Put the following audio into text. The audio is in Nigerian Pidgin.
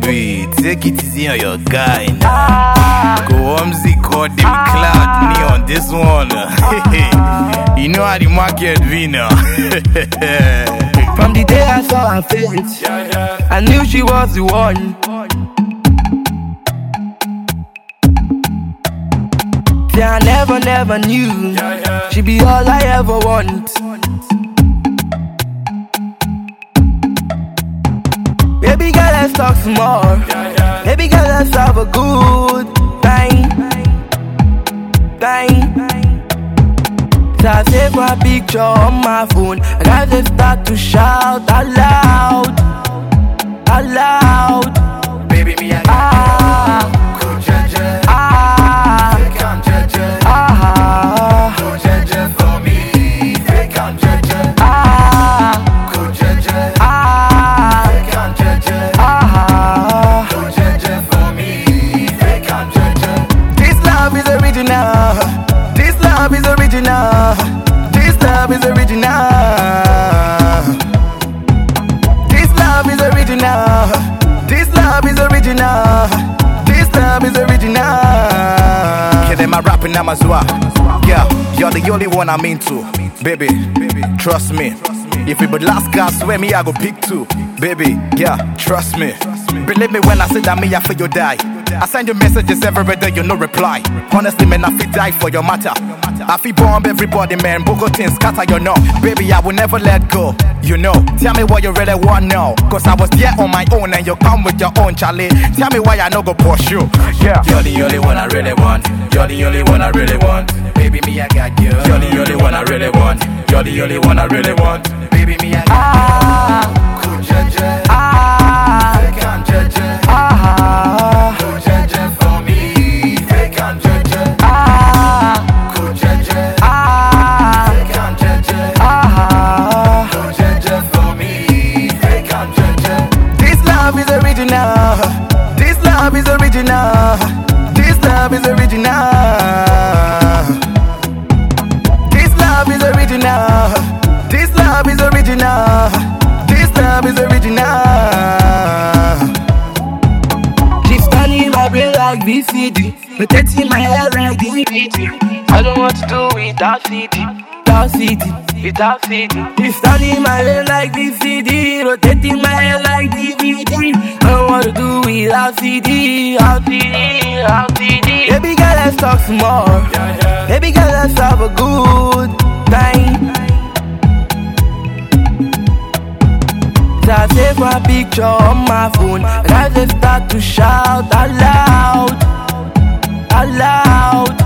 baby, take it easy on your guy now. Go Omzi, call them cloud, me on this one. You know how the market be now. From the day I saw her face, I knew she was the one. See, I never knew she'd be all I ever want. Baby girl, let's talk some more. Baby girl, let's have a good time. So I save my picture on my phone, and I just start to shout out loud. Baby, me, I got you. Go jeje. Take am jeje. Go jeje for me. Take am jeje. Go jeje. Take am jeje. Go jeje for me. Take am jeje. This love is original. This love is original. This love is original. This love is original. This love is original. This love is original. Kid, am I rapping Amazua? Yeah, you're the only one I'm into. Baby, trust me. If it would last, God swear me, I go pick two. Baby, yeah, trust me. Believe me when I say that me, I feel you die. I send you messages every day, you no reply. Honestly, man, I feel die for your matter. I feel bomb everybody, man. Bogo things scatter, you know. Baby, I will never let go. You know, tell me what you really want now. Cause I was there on my own and you come with your own, Charlie. Tell me why I no go pursue. Yeah, you're the only one I really want. You're the only one I really want. Baby, me, I got you. You're the only one I really want. You're the only one I really want. Baby, me, I got you. Go jeje. Take am jeje. Go jeje for me. Take am jeje. Go jeje. Take am jeje. Go jeje for me. Take am jeje. This love is original. This love is original. This love is original. This love is original. This love is original. This love is original. She's turning my brain like VCD, rotating my hair like DVD. I don't want to do without CD. She's turning my brain like VCD, rotating my hair like DVD. I don't want to do without CD. Baby girl, let's talk some more. Baby girl, let's have a good time. So I save my picture on my phone, and I just start to shout out loud.